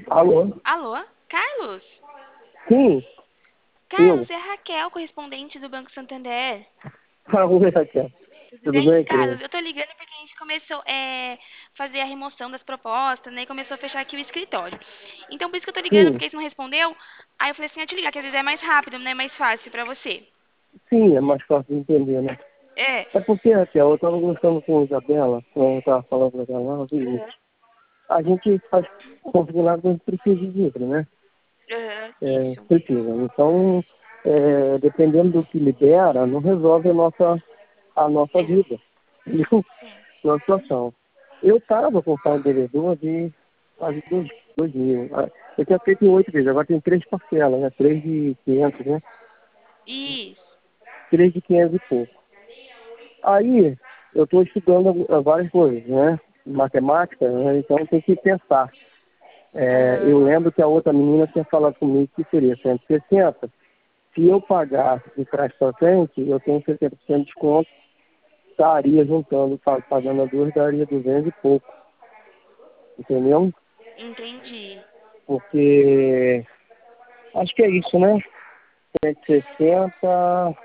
Alô? Alô? Carlos? Sim, Carlos, eu. é a Raquel, correspondente do Banco Santander. Oi, Raquel. Tudo Tudo bem? bem, Carlos, querido? eu tô ligando porque a gente começou a fazer a remoção das propostas, né? E começou a fechar aqui o escritório. Então, por isso que eu tô ligando, Sim, porque você não respondeu. Aí eu falei assim, te ligar, que às vezes é mais rápido, né? Mais fácil pra você. sim, é mais fácil de entender, né? É. É porque, Raquel, eu estava conversando com a Isabela, eu estava falando com ela, o seguinte, a gente faz consignado que a gente precisa de dinheiro, né? Aham, É, isso. precisa. Então, dependendo do que libera, não resolve a nossa É. vida. Viu? Sim. Uma situação. Eu estava com o devedor de quase 2 mil. Eu tinha feito em 8 vezes, agora tem 3 parcelas, né? 3 de 500, né? Isso. 3 de 500 e pouco. Aí, eu estou estudando várias coisas, né? Matemática, né? Então tem que pensar. Aham. Eu lembro que a outra menina tinha falado comigo que seria 160. Se eu pagasse de trás para frente, eu tenho 70% de desconto, estaria juntando, pagando a duas, daria 200 e pouco, entendeu? Entendi. Porque acho que é isso, né? 160,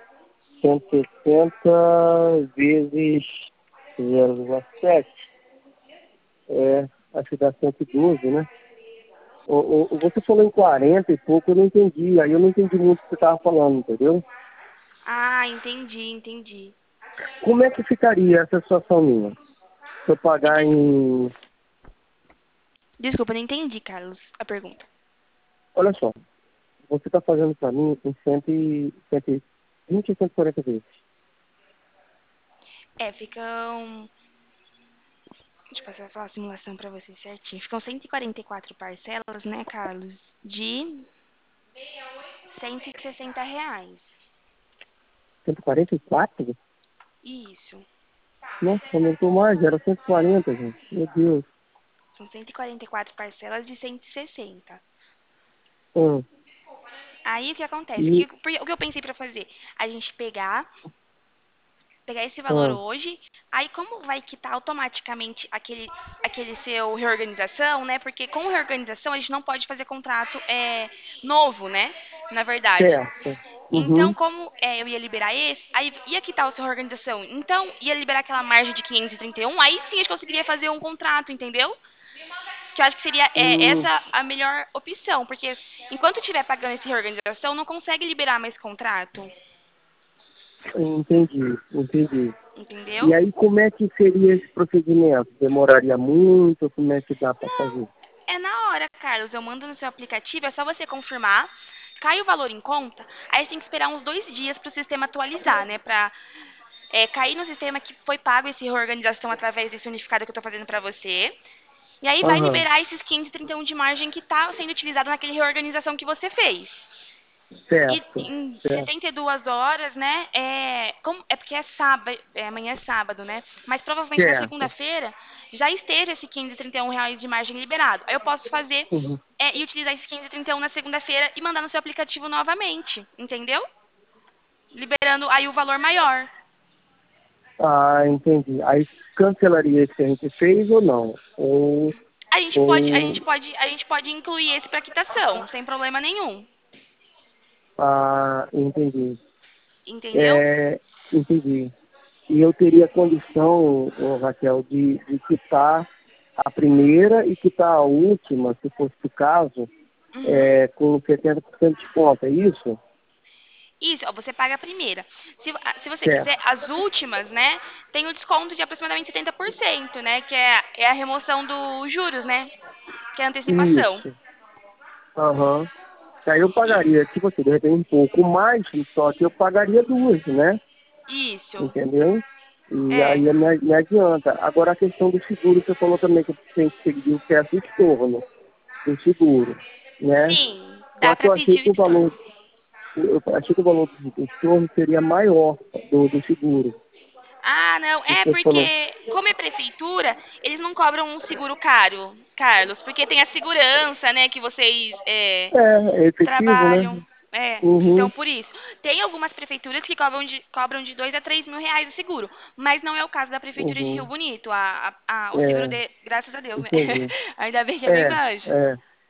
160 vezes 0,7. Acho que dá 112, né? Você falou em 40 e pouco, eu não entendi. Aí eu não entendi muito o que você estava falando, entendeu? Ah, entendi. Como é que ficaria essa situação minha? Se eu pagar Des- em... Desculpa, não entendi, Carlos, a pergunta. Olha só, você está fazendo para mim em 120 e 140 vezes. É, ficam. Deixa eu fazer a simulação pra você certinho. Ficam 144 parcelas, né, Carlos? De R$ 160. 144? Isso. Nossa, aumentou mais, era 140, gente. Meu Deus. São 144 parcelas de 160. Hum. Aí o que acontece? E, O que eu pensei pra fazer? A gente pegar esse valor hum. hoje, aí como vai quitar automaticamente aquele seu reorganização, né? Porque com reorganização a gente não pode fazer contrato novo, né? Na verdade. Certo. Então, Uhum. como eu ia liberar esse, aí ia quitar a sua organização. Então, ia liberar aquela margem de 531, aí sim a gente conseguiria fazer um contrato, entendeu? Que eu acho que seria Hum, essa a melhor opção, porque enquanto estiver pagando essa reorganização, não consegue liberar mais contrato, entendi. E entendeu? aí, como é que seria esse procedimento? Demoraria muito? Como é que dá para fazer? É na hora, Carlos. Eu mando no seu aplicativo, é só você confirmar. Cai o valor em conta, aí você tem que esperar uns 2 dias para o sistema atualizar, né? Para cair no sistema que foi pago essa reorganização através desse unificado que eu estou fazendo para você. E aí vai Aham, liberar esses 531 de margem que está sendo utilizado naquele reorganização que você fez. E certo, em certo, 72 horas, né? É porque é sábado, amanhã é sábado, né? Mas provavelmente na certo. segunda-feira já esteja esse R$ 531 de margem liberado. Aí eu posso fazer Uhum. e utilizar esse 531 na segunda-feira e mandar no seu aplicativo novamente, entendeu? Liberando aí o valor maior. Ah, entendi. Aí cancelaria esse que a gente fez ou não? A gente pode, a gente Ou, pode, a gente pode incluir esse para quitação, sem problema nenhum, entendi. entendeu? É, entendi. E eu teria condição, Raquel, de quitar a primeira e quitar a última, se fosse o caso, Uhum. com 70% de desconto, é isso? Isso, ó, você paga a primeira. Se você quiser Certo. as últimas, né, tem o desconto de aproximadamente 70%, né, que é a remoção dos juros, né, que é a antecipação. Isso. Aham. Aí eu E- pagaria, tipo assim, de repente um pouco mais, só que eu pagaria duas, né? Isso. Entendeu? E É. aí me adianta. Agora a questão do seguro, você falou também que tem que seguir o certo estorno do seguro, né? Sim, Só dá que para eu achei pedir o que o estorno. valor, eu achei que o valor do estorno seria maior do seguro. Ah, não, é Você falou. porque, como é prefeitura, eles não cobram um seguro caro, Carlos, porque tem a segurança, né, que vocês É efetivo, né? trabalham. Então Uhum, por isso. Tem algumas prefeituras que cobram de R$ 2 a R$ 3 mil o seguro, mas não é o caso da prefeitura de Rio uhum. Bonito. O seguro É, de, graças a Deus, né? entendi. Ainda bem que é bem É, baixo. é.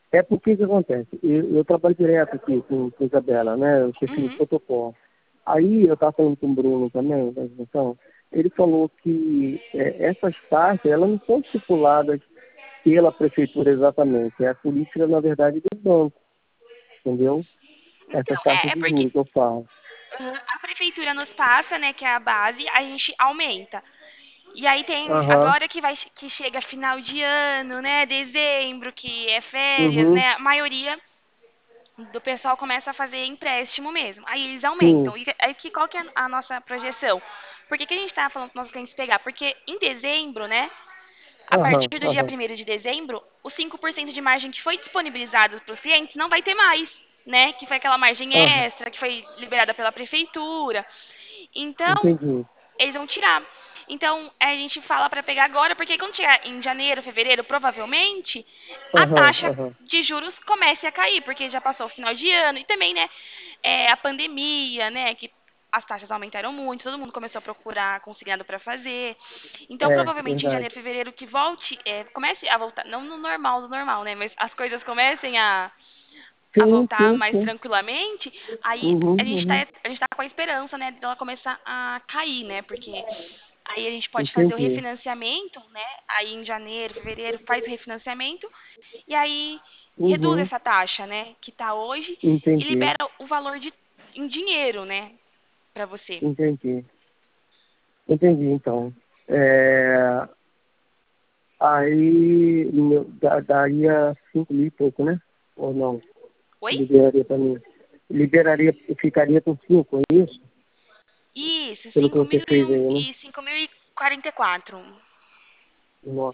É porque que acontece? Eu trabalho direto aqui com a Isabela, né? Eu chefe de Uhum. protocolo. Aí eu estava falando com o Bruno também, da organização, ele falou que essas taxas, elas não são estipuladas pela prefeitura exatamente. É a política, na verdade, do banco, entendeu? Então, Essas taxas é de porque juros que eu falo. a prefeitura nos passa, né, que é a base, a gente aumenta. E aí tem, Aham, agora que chega final de ano, né, dezembro, que é férias, uhum, né, a maioria do pessoal começa a fazer empréstimo mesmo. Aí eles sim, aumentam. E aí qual que é a nossa projeção? Por que que a gente tá falando para nossos clientes pegar? Porque em dezembro, né, a partir aham, do dia aham, 1º de dezembro, os 5% de margem que foi disponibilizado para os clientes não vai ter mais, né? Que foi aquela margem aham, extra que foi liberada pela prefeitura. Então, entendi. eles vão tirar. Então, a gente fala para pegar agora, porque quando chegar em janeiro, fevereiro, provavelmente, a Aham, taxa aham, de juros comece a cair, porque já passou o final de ano e também, né, a pandemia, né, que as taxas aumentaram muito, todo mundo começou a procurar consignado para fazer. Então, provavelmente em verdade. janeiro, fevereiro que volte, comece a voltar, não no normal do normal, né, mas as coisas comecem a Sim, voltar sim, mais sim. tranquilamente, aí Uhum, uhum, a gente tá com a esperança, né, dela começar a cair, né? Porque aí a gente pode fazer o entendi. refinanciamento, né? Aí em janeiro, fevereiro faz o refinanciamento e aí reduz Uhum, essa taxa, né, que tá hoje e entendi, libera o valor em dinheiro, né, para você. entendi. Entendi, então. É, aí daria 5 mil e pouco, né? Ou não? Oi? Liberaria para mim. Liberaria, ficaria com 5, é isso? Isso, Pelo que você fez aí, né? 5.044. Nossa.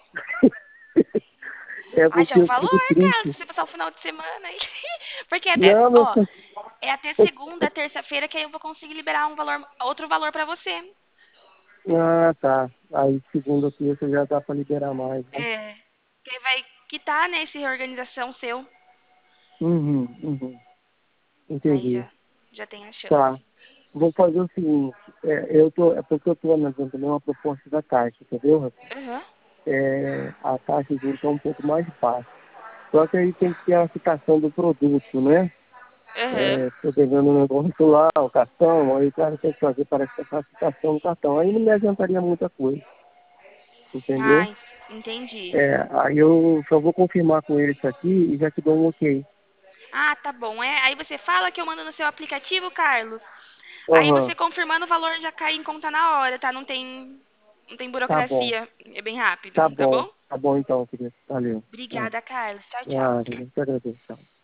É Ah, já porque é um eu valor, fico cara, se triste. você passar o final de semana aí. Porque até, Não, meu ó, filho. é até segunda, terça-feira que aí eu vou conseguir liberar um valor, outro valor pra você. Ah, tá. Aí segunda aqui você já dá para liberar mais, né? É. Que vai quitar, né, essa reorganização seu. Uhum, uhum. Aí Entendi. já tem a chance. Tá. Vou fazer o seguinte, é porque eu estou analisando também uma proposta da Caixa, entendeu? Aham. A taxa de juros está um pouco mais baixa. Só que aí tem que ter a citação do produto, né? Aham. Estou devendo um negócio lá, o cartão, aí o cara tem que fazer, parece que a citação do cartão. Aí não me adiantaria muita coisa, entendeu? Ah, entendi. Aí eu só vou confirmar com ele isso aqui e já te dou um ok. Ah, tá bom. Aí você fala que eu mando no seu aplicativo, Carlos. Aí você Aham, confirmando o valor já cai em conta na hora, tá? Não tem tá bom, burocracia. É bem rápido, tá bom? tá bom então, querido. Valeu. Obrigada, Carlos. Tchau, tchau. Eu te agradeço. Tchau.